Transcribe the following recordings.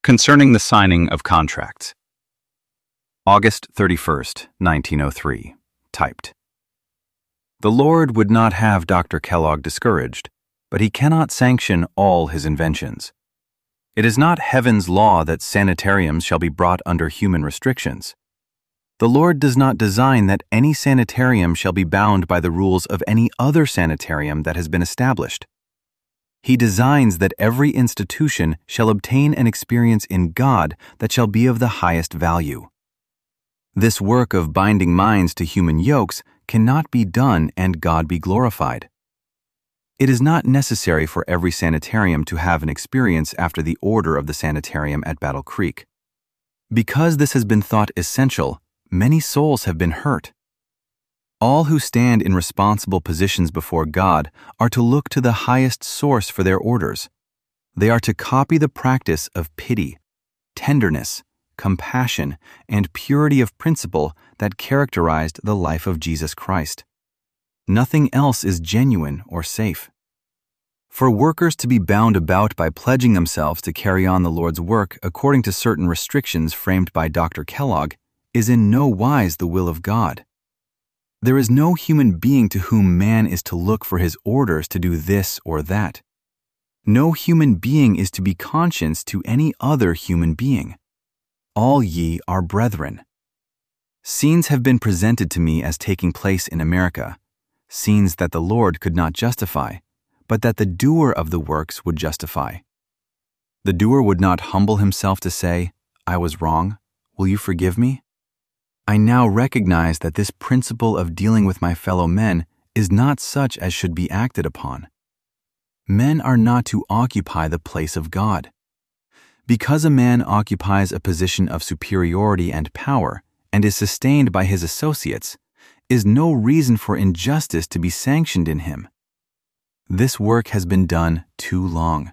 Concerning the signing of contracts. August 31st, 1903. Typed. The Lord would not have Dr. Kellogg discouraged, but he cannot sanction all his inventions. It is not heaven's law that sanitariums shall be brought under human restrictions. The Lord does not design that any sanitarium shall be bound by the rules of any other sanitarium that has been established. He designs that every institution shall obtain an experience in God that shall be of the highest value. This work of binding minds to human yokes cannot be done and God be glorified. It is not necessary for every sanitarium to have an experience after the order of the sanitarium at Battle Creek. Because this has been thought essential, many souls have been hurt. All who stand in responsible positions before God are to look to the highest source for their orders. They are to copy the practice of pity, tenderness, compassion, and purity of principle that characterized the life of Jesus Christ. Nothing else is genuine or safe. For workers to be bound about by pledging themselves to carry on the Lord's work according to certain restrictions framed by Dr. Kellogg is in no wise the will of God. There is no human being to whom man is to look for his orders to do this or that. No human being is to be conscience to any other human being. All ye are brethren. Scenes have been presented to me as taking place in America, scenes that the Lord could not justify, but that the doer of the works would justify. The doer would not humble himself to say, "I was wrong. Will you forgive me?" I now recognize that this principle of dealing with my fellow men is not such as should be acted upon. Men are not to occupy the place of God. Because a man occupies a position of superiority and power and is sustained by his associates, is no reason for injustice to be sanctioned in him. This work has been done too long.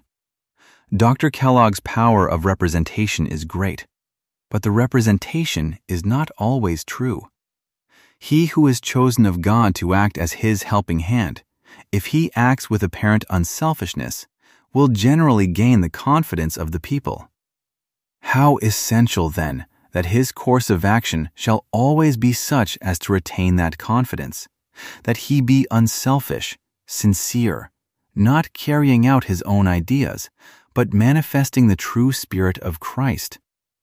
Dr. Kellogg's power of representation is great, but the representation is not always true. He who is chosen of God to act as his helping hand, if he acts with apparent unselfishness, will generally gain the confidence of the people. How essential, then, that his course of action shall always be such as to retain that confidence, that he be unselfish, sincere, not carrying out his own ideas, but manifesting the true spirit of Christ.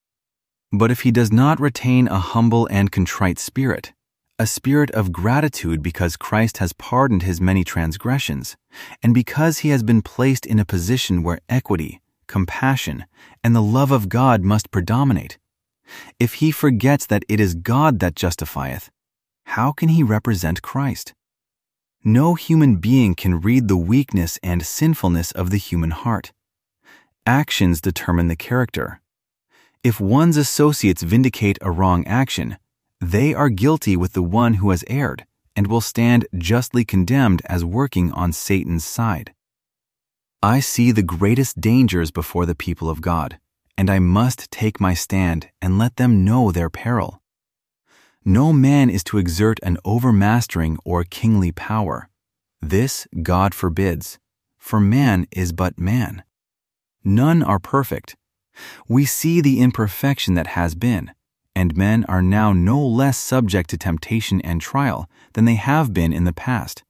But if he does not retain a humble and contrite spirit, a spirit of gratitude because Christ has pardoned his many transgressions, and because he has been placed in a position where equity, compassion, and the love of God must predominate, if he forgets that it is God that justifieth, how can he represent Christ? No human being can read the weakness and sinfulness of the human heart. Actions determine the character. If one's associates vindicate a wrong action, they are guilty with the one who has erred and will stand justly condemned as working on Satan's side. I see the greatest dangers before the people of God, and I must take my stand and let them know their peril. No man is to exert an overmastering or kingly power. This God forbids, for man is but man. None are perfect. We see the imperfection that has been, and men are now no less subject to temptation and trial than they have been in the past.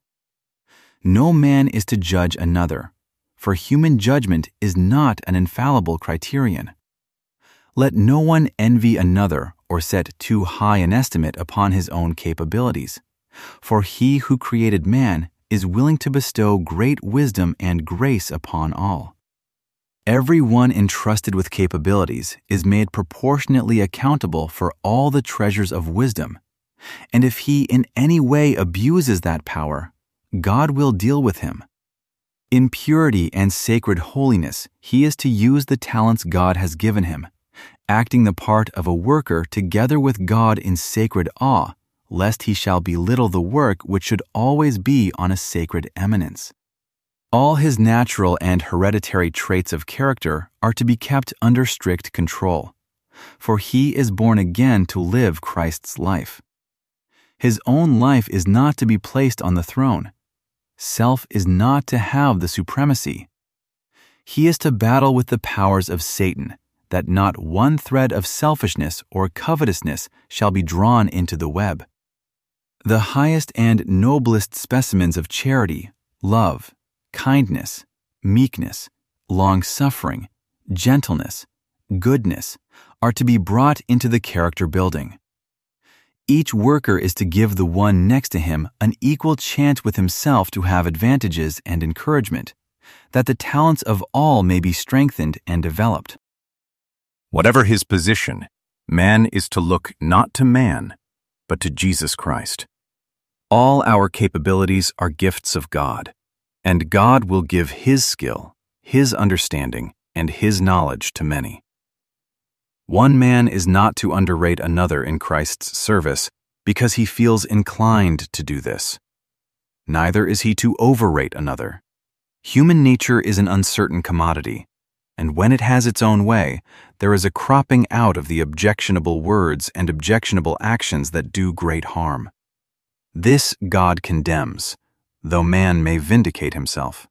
No man is to judge another, for human judgment is not an infallible criterion. Let no one envy another or set too high an estimate upon his own capabilities, for he who created man is willing to bestow great wisdom and grace upon all. Every one entrusted with capabilities is made proportionately accountable for all the treasures of wisdom, and if he in any way abuses that power, God will deal with him. In purity and sacred holiness, he is to use the talents God has given him, acting the part of a worker together with God in sacred awe, lest he shall belittle the work which should always be on a sacred eminence. All his natural and hereditary traits of character are to be kept under strict control, for he is born again to live Christ's life. His own life is not to be placed on the throne. Self is not to have the supremacy. He is to battle with the powers of Satan, that not one thread of selfishness or covetousness shall be drawn into the web. The highest and noblest specimens of charity, love, kindness, meekness, long-suffering, gentleness, goodness are to be brought into the character building. Each worker is to give the one next to him an equal chance with himself to have advantages and encouragement, that the talents of all may be strengthened and developed. Whatever his position, man is to look not to man, but to Jesus Christ. All our capabilities are gifts of God, and God will give His skill, His understanding, and His knowledge to many. One man is not to underrate another in Christ's service because he feels inclined to do this. Neither is he to overrate another. Human nature is an uncertain commodity, and when it has its own way, there is a cropping out of the objectionable words and objectionable actions that do great harm. This God condemns, though man may vindicate himself.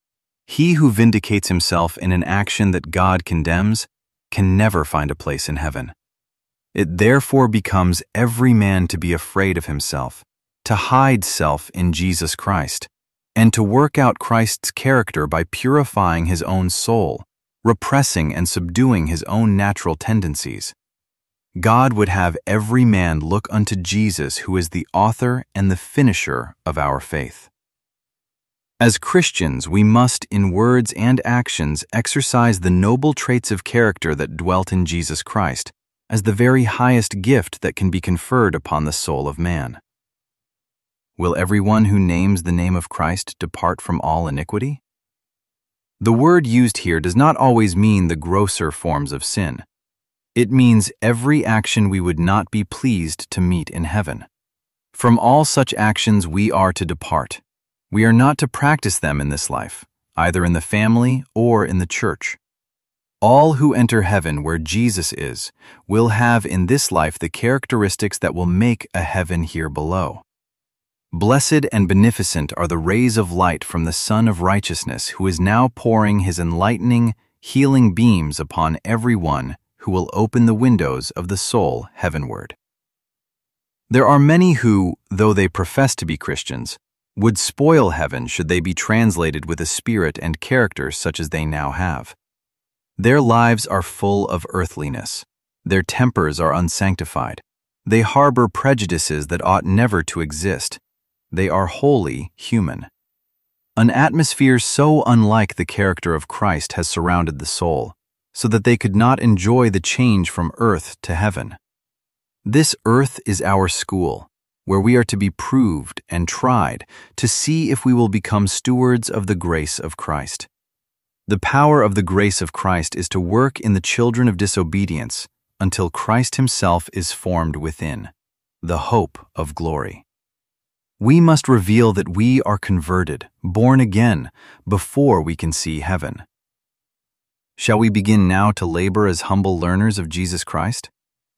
He who vindicates himself in an action that God condemns can never find a place in heaven. It therefore becomes every man to be afraid of himself, to hide self in Jesus Christ, and to work out Christ's character by purifying his own soul, repressing and subduing his own natural tendencies. God would have every man look unto Jesus, who is the author and the finisher of our faith. As Christians, we must, in words and actions, exercise the noble traits of character that dwelt in Jesus Christ as the very highest gift that can be conferred upon the soul of man. Will everyone who names the name of Christ depart from all iniquity? The word used here does not always mean the grosser forms of sin. It means every action we would not be pleased to meet in heaven. From all such actions we are to depart. We are not to practice them in this life, either in the family or in the church. All who enter heaven where Jesus is will have in this life the characteristics that will make a heaven here below. Blessed and beneficent are the rays of light from the Sun of Righteousness, who is now pouring his enlightening, healing beams upon every one who will open the windows of the soul heavenward. There are many who, though they profess to be Christians, would spoil heaven should they be translated with a spirit and character such as they now have. Their lives are full of earthliness. Their tempers are unsanctified. They harbor prejudices that ought never to exist. They are wholly human. An atmosphere so unlike the character of Christ has surrounded the soul, so that they could not enjoy the change from earth to heaven. This earth is our school, where we are to be proved and tried to see if we will become stewards of the grace of Christ. The power of the grace of Christ is to work in the children of disobedience until Christ himself is formed within, the hope of glory. We must reveal that we are converted, born again, before we can see heaven. Shall we begin now to labor as humble learners of Jesus Christ?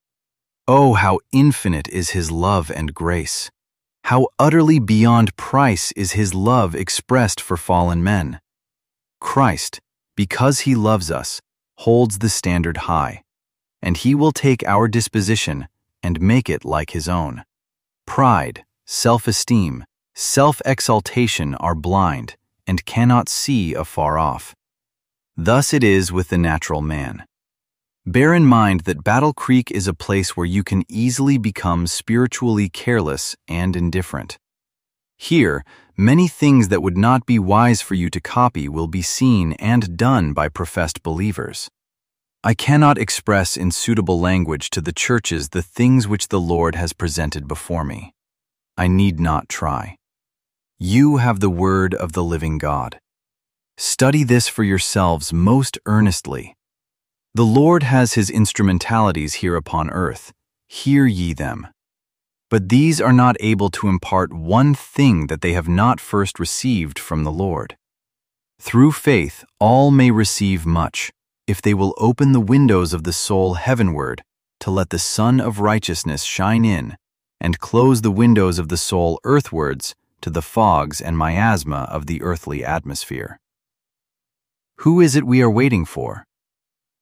Oh, how infinite is his love and grace! How utterly beyond price is his love expressed for fallen men! Christ, because he loves us, holds the standard high, and he will take our disposition and make it like his own. Pride, self-esteem, self-exaltation are blind and cannot see afar off. Thus it is with the natural man. Bear in mind that Battle Creek is a place where you can easily become spiritually careless and indifferent. Here, many things that would not be wise for you to copy will be seen and done by professed believers. I cannot express in suitable language to the churches the things which the Lord has presented before me. I need not try. You have the word of the living God. Study this for yourselves most earnestly. The Lord has his instrumentalities here upon earth. Hear ye them. But these are not able to impart one thing that they have not first received from the Lord. Through faith all may receive much, if they will open the windows of the soul heavenward to let the Sun of Righteousness shine in, and close the windows of the soul earthwards to the fogs and miasma of the earthly atmosphere. Who is it we are waiting for?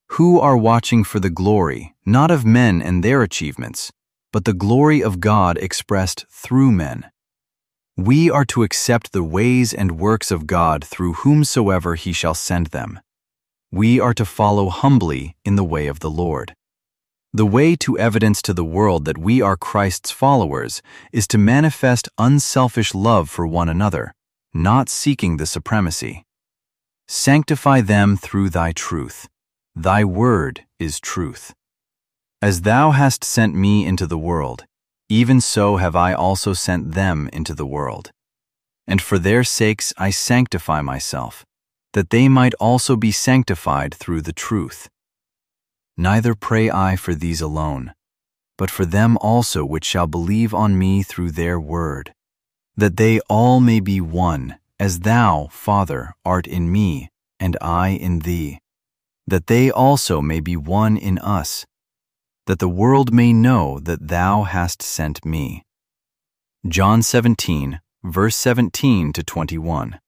who are watching for the glory, not of men and their achievements, but the glory of God expressed through men. We are to accept the ways and works of God through whomsoever he shall send them. We are to follow humbly in the way of the Lord. The way to evidence to the world that we are Christ's followers is to manifest unselfish love for one another, not seeking the supremacy. Sanctify them through thy truth. Thy word is truth. As thou hast sent me into the world, even so have I also sent them into the world. And for their sakes I sanctify myself, that they might also be sanctified through the truth. Neither pray I for these alone, but for them also which shall believe on me through their word, that they all may be one, as thou, Father, art in me, and I in thee, that they also may be one in us, that the world may know that thou hast sent me. John 17, verse 17 to 21.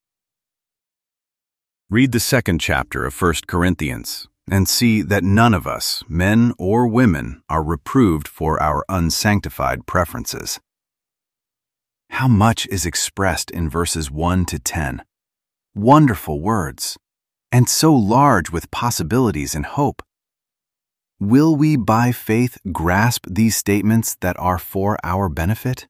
Read the second chapter of 1 Corinthians and see that none of us, men or women, are reproved for our unsanctified preferences. How much is expressed in verses 1 to 10? Wonderful words, and so large with possibilities and hope. Will we by faith grasp these statements that are for our benefit?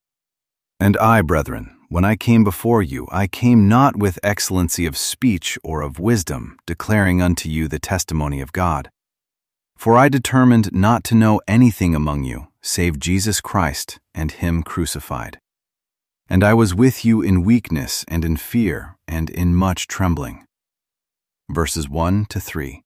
And I, brethren, when I came before you, I came not with excellency of speech or of wisdom, declaring unto you the testimony of God. For I determined not to know anything among you, save Jesus Christ and him crucified. And I was with you in weakness and in fear and in much trembling. Verses 1 to 3.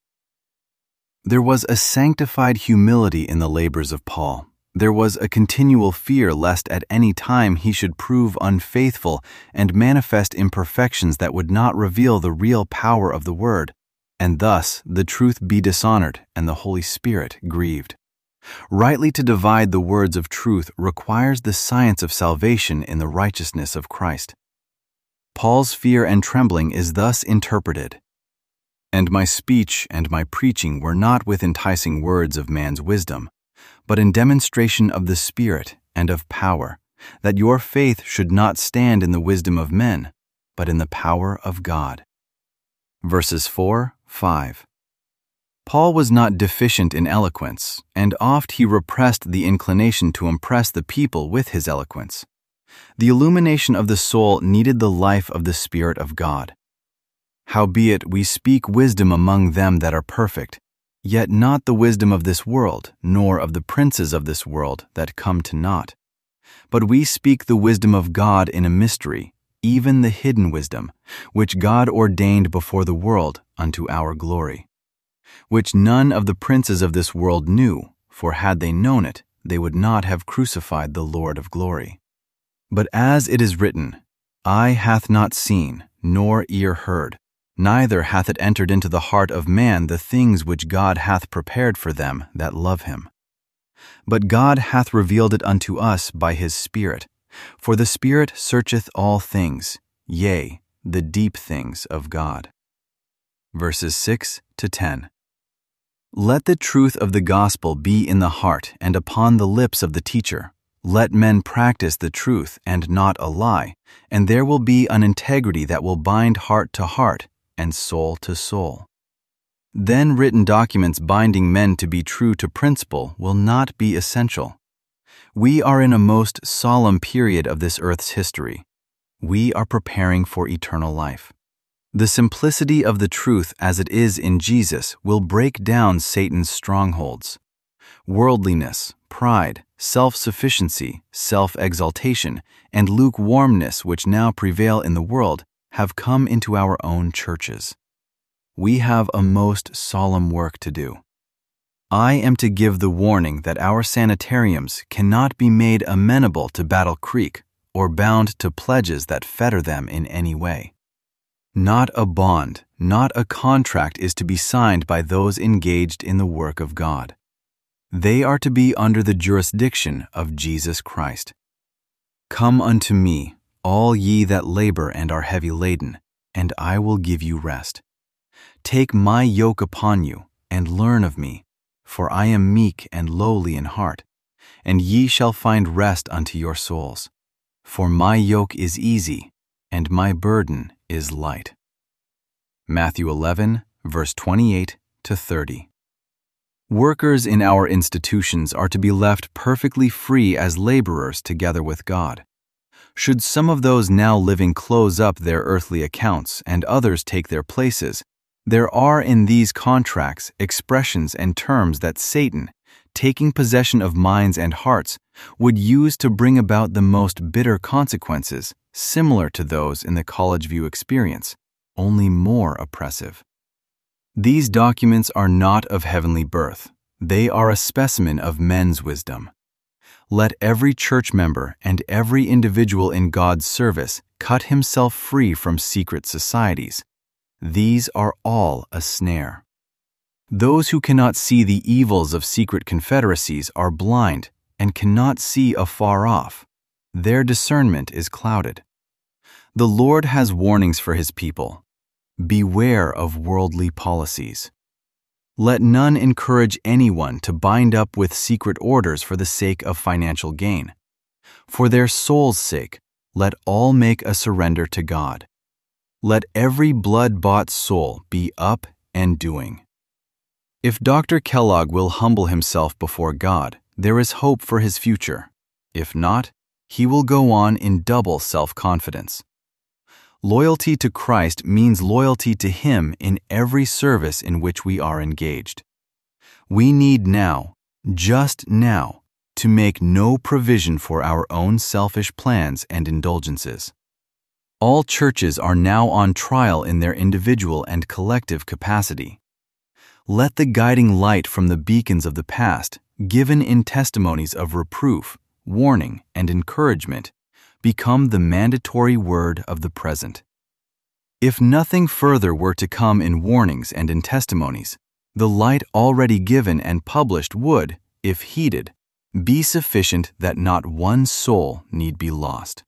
There was a sanctified humility in the labors of Paul. There was a continual fear lest at any time he should prove unfaithful and manifest imperfections that would not reveal the real power of the word, and thus the truth be dishonored and the Holy Spirit grieved. Rightly to divide the words of truth requires the science of salvation in the righteousness of Christ. Paul's fear and trembling is thus interpreted. And my speech and my preaching were not with enticing words of man's wisdom, but in demonstration of the Spirit and of power, that your faith should not stand in the wisdom of men, but in the power of God. Verses 4, 5. Paul was not deficient in eloquence, and oft he repressed the inclination to impress the people with his eloquence. The illumination of the soul needed the life of the Spirit of God. Howbeit we speak wisdom among them that are perfect, yet not the wisdom of this world, nor of the princes of this world that come to naught. But we speak the wisdom of God in a mystery, even the hidden wisdom, which God ordained before the world unto our glory, which none of the princes of this world knew, for had they known it, they would not have crucified the Lord of glory. But as it is written, Eye hath not seen, nor ear heard, neither hath it entered into the heart of man the things which God hath prepared for them that love him. But God hath revealed it unto us by his Spirit. For the Spirit searcheth all things, yea, the deep things of God. Verses 6 to 10. Let the truth of the gospel be in the heart and upon the lips of the teacher. Let men practice the truth and not a lie, and there will be an integrity that will bind heart to heart and soul to soul. Then written documents binding men to be true to principle will not be essential. We are in a most solemn period of this earth's history. We are preparing for eternal life. The simplicity of the truth as it is in Jesus will break down Satan's strongholds. Worldliness, pride, self-sufficiency, self-exaltation, and lukewarmness which now prevail in the world have come into our own churches. We have a most solemn work to do. I am to give the warning that our sanitariums cannot be made amenable to Battle Creek or bound to pledges that fetter them in any way. Not a bond, not a contract is to be signed by those engaged in the work of God. They are to be under the jurisdiction of Jesus Christ. Come unto me, all ye that labor and are heavy laden, and I will give you rest. Take my yoke upon you, and learn of me, for I am meek and lowly in heart, and ye shall find rest unto your souls. For my yoke is easy, and my burden is light. Matthew 11, verse 28 to 30. Workers in our institutions are to be left perfectly free as laborers together with God. Should some of those now living close up their earthly accounts and others take their places, there are in these contracts expressions and terms that Satan, taking possession of minds and hearts, would use to bring about the most bitter consequences, similar to those in the College View experience, only more oppressive. These documents are not of heavenly birth. They are a specimen of men's wisdom. Let every church member and every individual in God's service cut himself free from secret societies. These are all a snare. Those who cannot see the evils of secret confederacies are blind and cannot see afar off. Their discernment is clouded. The Lord has warnings for his people. Beware of worldly policies. Let none encourage anyone to bind up with secret orders for the sake of financial gain. For their soul's sake, let all make a surrender to God. Let every blood-bought soul be up and doing. If Dr. Kellogg will humble himself before God, there is hope for his future. If not, he will go on in double self-confidence. Loyalty to Christ means loyalty to Him in every service in which we are engaged. We need now, just now, to make no provision for our own selfish plans and indulgences. All churches are now on trial in their individual and collective capacity. Let the guiding light from the beacons of the past, given in testimonies of reproof, warning, and encouragement, become the mandatory word of the present. If nothing further were to come in warnings and in testimonies, the light already given and published would, if heeded, be sufficient that not one soul need be lost.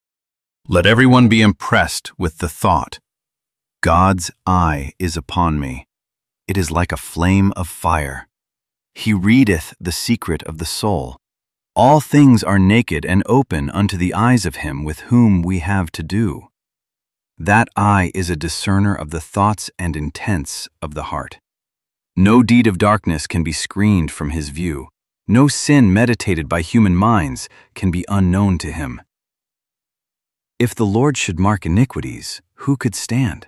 Let everyone be impressed with the thought, God's eye is upon me. It is like a flame of fire. He readeth the secret of the soul. All things are naked and open unto the eyes of him with whom we have to do. That eye is a discerner of the thoughts and intents of the heart. No deed of darkness can be screened from his view. No sin meditated by human minds can be unknown to him. If the Lord should mark iniquities, who could stand?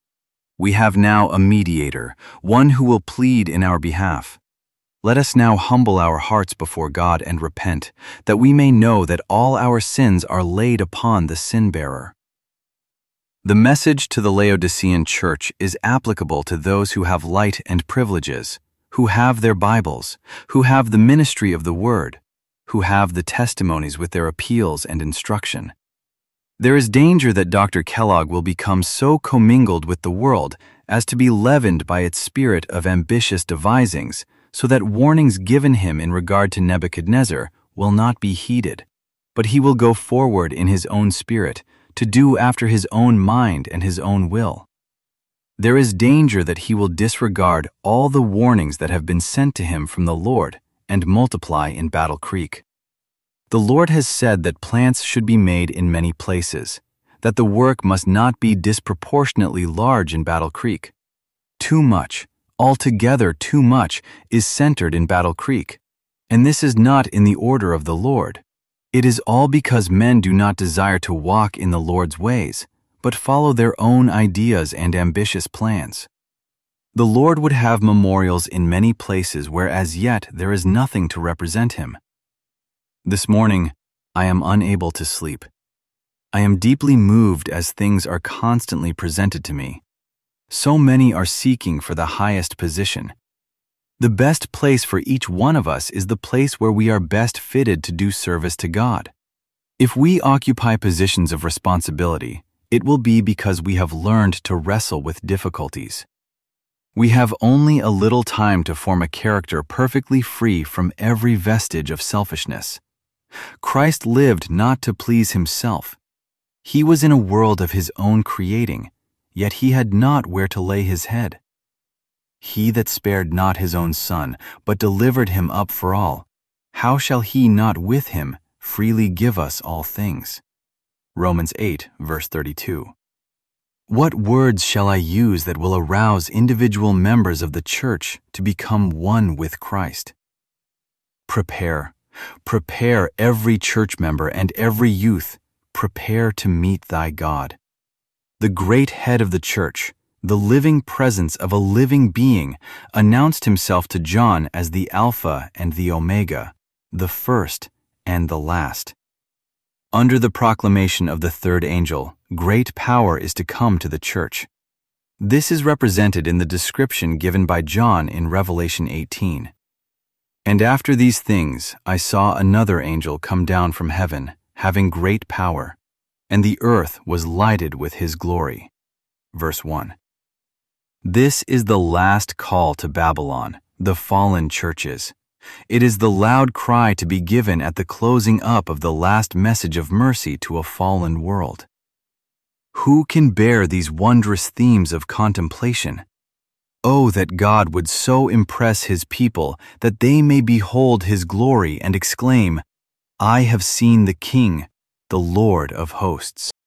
We have now a mediator, one who will plead in our behalf. Let us now humble our hearts before God and repent, that we may know that all our sins are laid upon the sin-bearer. The message to the Laodicean church is applicable to those who have light and privileges, who have their Bibles, who have the ministry of the Word, who have the testimonies with their appeals and instruction. There is danger that Dr. Kellogg will become so commingled with the world as to be leavened by its spirit of ambitious devisings, so that warnings given him in regard to Nebuchadnezzar will not be heeded, but he will go forward in his own spirit, to do after his own mind and his own will. There is danger that he will disregard all the warnings that have been sent to him from the Lord and multiply in Battle Creek. The Lord has said that plants should be made in many places, that the work must not be disproportionately large in Battle Creek. Too much, altogether too much, is centered in Battle Creek, and this is not in the order of the Lord. It is all because men do not desire to walk in the Lord's ways, but follow their own ideas and ambitious plans. The Lord would have memorials in many places where as yet there is nothing to represent him. This morning, I am unable to sleep. I am deeply moved as things are constantly presented to me. So many are seeking for the highest position. The best place for each one of us is the place where we are best fitted to do service to God. If we occupy positions of responsibility, it will be because we have learned to wrestle with difficulties. We have only a little time to form a character perfectly free from every vestige of selfishness. Christ lived not to please himself. He was in a world of his own creating, yet he had not where to lay his head. He that spared not his own Son, but delivered him up for all, how shall he not with him freely give us all things? Romans 8, verse 32. What words shall I use that will arouse individual members of the church to become one with Christ? Prepare. Prepare every church member and every youth. Prepare to meet thy God. The great head of the church, the living presence of a living being, announced himself to John as the Alpha and the Omega, the first and the last. Under the proclamation of the third angel, great power is to come to the church. This is represented in the description given by John in Revelation 18. And after these things I saw another angel come down from heaven, having great power, and the earth was lighted with his glory. Verse 1. This is the last call to Babylon, the fallen churches. It is the loud cry to be given at the closing up of the last message of mercy to a fallen world. Who can bear these wondrous themes of contemplation? Oh, that God would so impress his people that they may behold his glory and exclaim, I have seen the King, the Lord of hosts.